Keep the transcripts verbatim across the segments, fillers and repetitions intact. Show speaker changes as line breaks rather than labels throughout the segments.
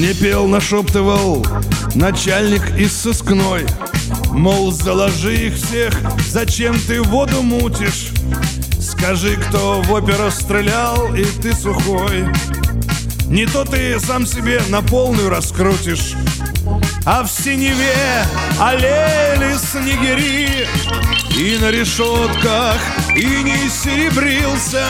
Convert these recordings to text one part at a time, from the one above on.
Мне пел, нашептывал начальник из сыскной, мол, заложи их всех, зачем ты воду мутишь? Скажи, кто в оперу стрелял, и ты сухой. Не то ты сам себе на полную раскрутишь. А в синеве олели снегири, и на решетках иней серебрился.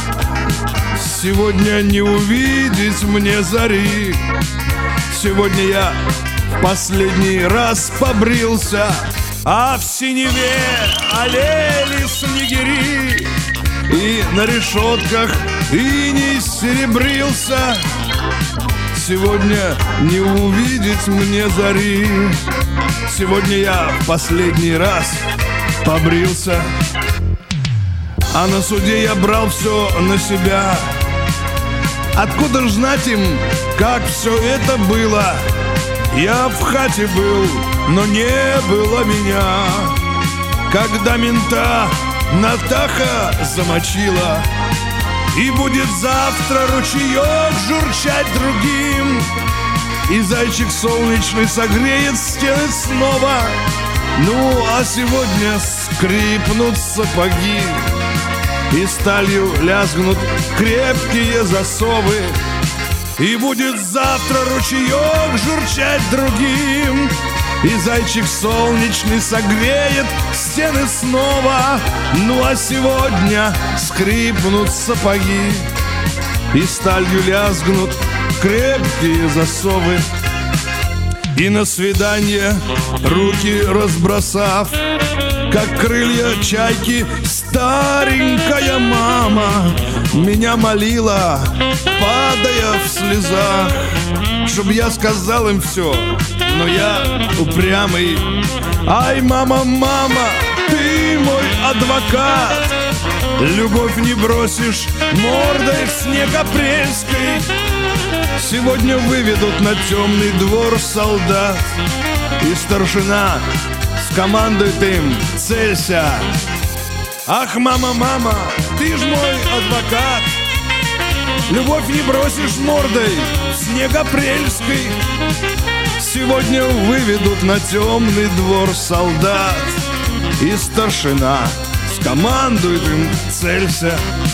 Сегодня не увидеть мне зари. Сегодня я в последний раз побрился. А в синеве олели снегири, и на решетках иней серебрился. Сегодня не увидеть мне зари. Сегодня я в последний раз побрился. А на суде я брал все на себя. Откуда ж знать им, как все это было? Я в хате был, но не было меня. Когда мента Натаха замочила, и будет завтра ручеек журчать другим, и зайчик солнечный согреет стены снова. Ну, а сегодня скрипнут сапоги, и сталью лязгнут крепкие засовы, и будет завтра ручеек журчать другим, и зайчик солнечный согреет стены снова. Ну а сегодня скрипнут сапоги, и сталью лязгнут крепкие засовы. И на свидание руки разбросав, как крылья чайки, старенькая мама меня молила, падая в слезах, чтоб я сказал им все, но я упрямый. Ай, мама, мама, ты мой адвокат, любовь не бросишь мордой в снег апрельской. Сегодня выведут на темный двор солдат, и старшина скомандует им: целься. Ах, мама, мама, ты ж мой адвокат, любовь не бросишь мордой в снег апрельской. Сегодня выведут на темный двор солдат, и старшина скомандует им: целься.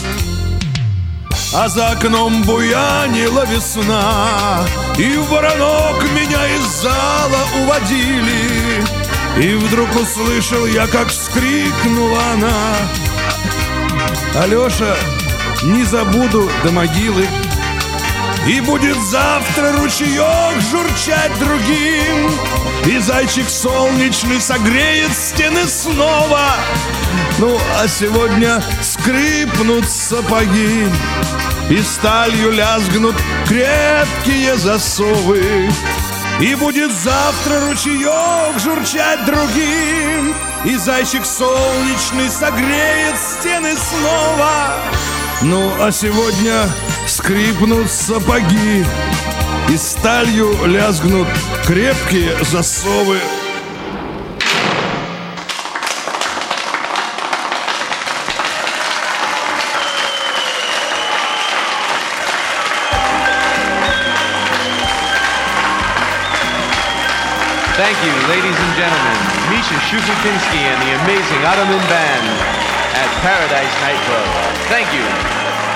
А за окном буянила весна, и в воронок меня из зала уводили. И вдруг услышал я, как вскрикнула она: Алеша, не забуду до могилы. И будет завтра ручеек журчать другим, и зайчик солнечный согреет стены снова. Ну, а сегодня скрипнут сапоги, и сталью лязгнут крепкие засовы. И будет завтра ручеек журчать другим, и зайчик солнечный согреет стены снова. Ну, а сегодня скрипнут сапоги, и сталью лязгнут крепкие засовы.
Thank you, ladies and gentlemen, Misha Shukotinsky and the amazing Ottoman Band at Paradise Nightclub. Thank you.